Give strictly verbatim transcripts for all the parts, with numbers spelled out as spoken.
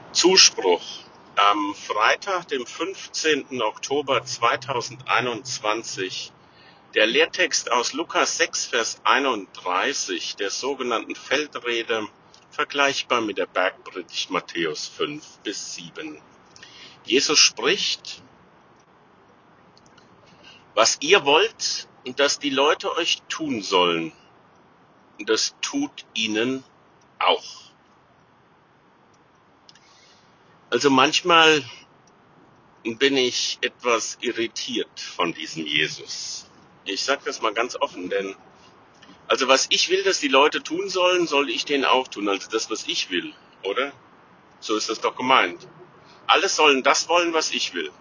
Zuspruch. Am Freitag, dem fünfzehnten Oktober zweitausendeinundzwanzig, der Lehrtext aus Lukas sechs, Vers einunddreißig, der sogenannten Feldrede, vergleichbar mit der Bergpredigt Matthäus fünf bis sieben. Jesus spricht: Was ihr wollt, dass die Leute euch tun sollen, das tut ihnen auch. Also manchmal bin ich etwas irritiert von diesem Jesus. Ich sage das mal ganz offen, denn also was ich will, dass die Leute tun sollen, soll ich denen auch tun. Also das, was ich will, oder? So ist das doch gemeint. Alle sollen das wollen, was ich will.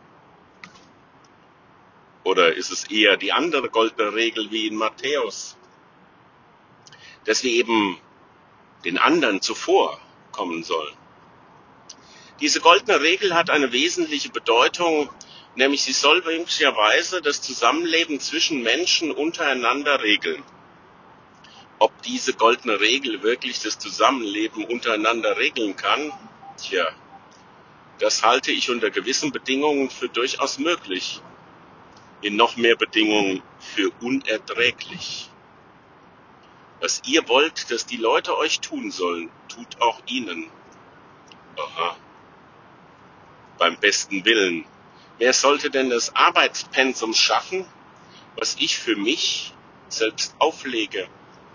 Oder ist es eher die andere goldene Regel wie in Matthäus, dass wir eben den anderen zuvor kommen sollen? Diese goldene Regel hat eine wesentliche Bedeutung, nämlich sie soll möglicherweise das Zusammenleben zwischen Menschen untereinander regeln. Ob diese goldene Regel wirklich das Zusammenleben untereinander regeln kann, tja, das halte ich unter gewissen Bedingungen für durchaus möglich, in noch mehr Bedingungen für unerträglich. Was ihr wollt, dass die Leute euch tun sollen, tut auch ihnen. Aha. Beim besten Willen. Wer sollte denn das Arbeitspensum schaffen, was ich für mich selbst auflege?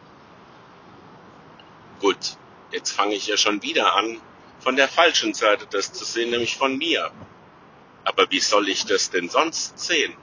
Gut, jetzt fange ich ja schon wieder an, von der falschen Seite das zu sehen, nämlich von mir. Aber wie soll ich das denn sonst sehen?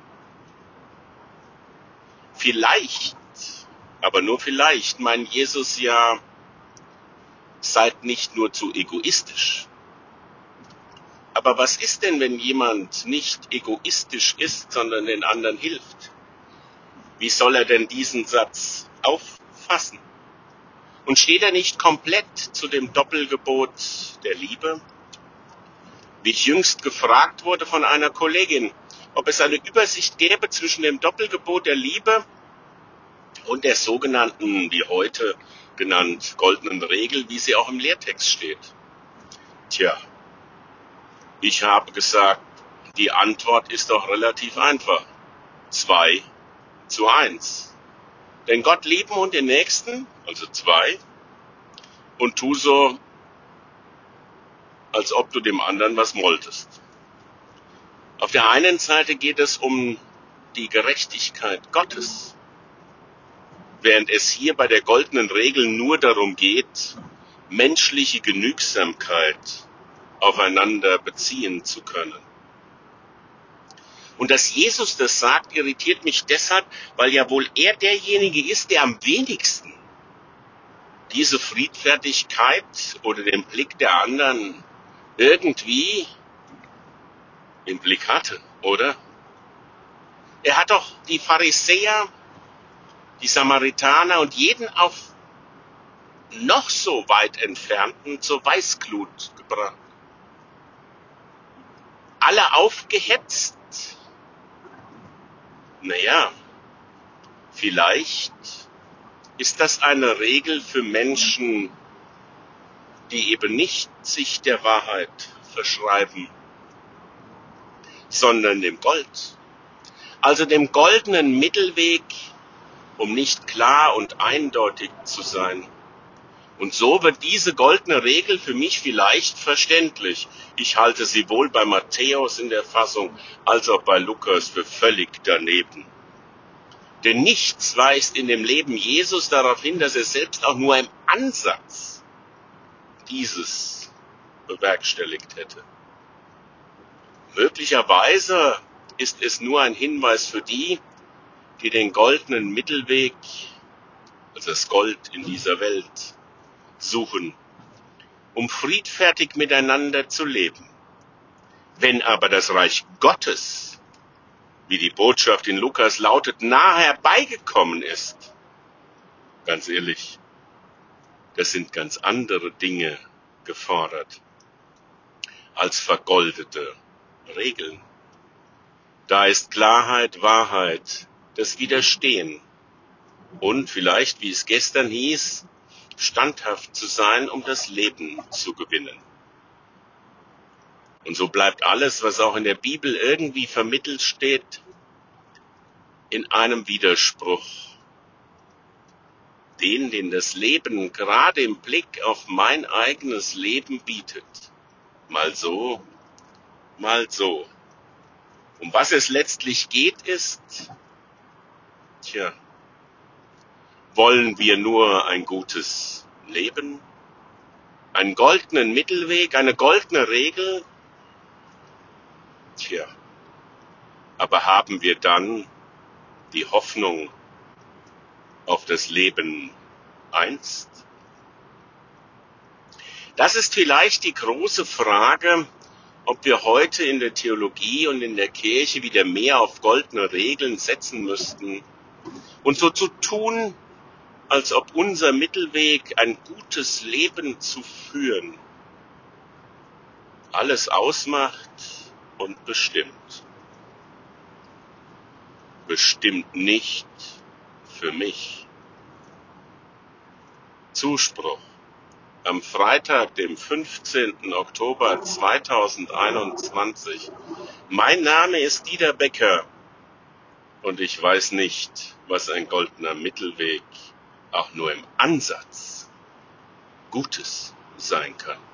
Vielleicht, aber nur vielleicht, meint Jesus ja, seid nicht nur zu egoistisch. Aber was ist denn, wenn jemand nicht egoistisch ist, sondern den anderen hilft? Wie soll er denn diesen Satz auffassen? Und steht er nicht komplett zu dem Doppelgebot der Liebe? Wie ich jüngst gefragt wurde von einer Kollegin, ob es eine Übersicht gäbe zwischen dem Doppelgebot der Liebe und der sogenannten, wie heute genannt, goldenen Regel, wie sie auch im Lehrtext steht. Tja, ich habe gesagt, die Antwort ist doch relativ einfach. Zwei zu eins. Denn Gott lieben und den Nächsten, also zwei, und tu so, als ob du dem anderen was wolltest. Auf der einen Seite geht es um die Gerechtigkeit Gottes, während es hier bei der goldenen Regel nur darum geht, menschliche Genügsamkeit aufeinander beziehen zu können. Und dass Jesus das sagt, irritiert mich deshalb, weil ja wohl er derjenige ist, der am wenigsten diese Friedfertigkeit oder den Blick der anderen irgendwie im Blick hatte, oder? Er hat doch die Pharisäer, die Samaritaner und jeden auf noch so weit entfernten zur Weißglut gebracht. Alle aufgehetzt. Naja, vielleicht ist das eine Regel für Menschen, die eben nicht sich der Wahrheit verschreiben, sondern dem Gold. Also dem goldenen Mittelweg, um nicht klar und eindeutig zu sein. Und so wird diese goldene Regel für mich vielleicht verständlich. Ich halte sie wohl bei Matthäus in der Fassung als auch bei Lukas für völlig daneben. Denn nichts weist in dem Leben Jesus darauf hin, dass er selbst auch nur im Ansatz dieses bewerkstelligt hätte. Möglicherweise ist es nur ein Hinweis für die, die den goldenen Mittelweg, also das Gold in dieser Welt, suchen, um friedfertig miteinander zu leben. Wenn aber das Reich Gottes, wie die Botschaft in Lukas lautet, nahe herbeigekommen ist, ganz ehrlich, das sind ganz andere Dinge gefordert als vergoldete Regeln. Da ist Klarheit, Wahrheit, das Widerstehen und vielleicht, wie es gestern hieß, standhaft zu sein, um das Leben zu gewinnen. Und so bleibt alles, was auch in der Bibel irgendwie vermittelt steht, in einem Widerspruch. Den, den das Leben gerade im Blick auf mein eigenes Leben bietet. Mal so, mal so. Um was es letztlich geht, ist, tja, wollen wir nur ein gutes Leben, einen goldenen Mittelweg, eine goldene Regel? Tja, aber haben wir dann die Hoffnung auf das Leben einst? Das ist vielleicht die große Frage, ob wir heute in der Theologie und in der Kirche wieder mehr auf goldene Regeln setzen müssten und so zu tun, als ob unser Mittelweg, ein gutes Leben zu führen, alles ausmacht und bestimmt. Bestimmt nicht für mich. Zuspruch. Am Freitag, dem fünfzehnten Oktober zweitausendeinundzwanzig. Mein Name ist Dieter Becker und ich weiß nicht, was ein goldener Mittelweg auch nur im Ansatz Gutes sein kann.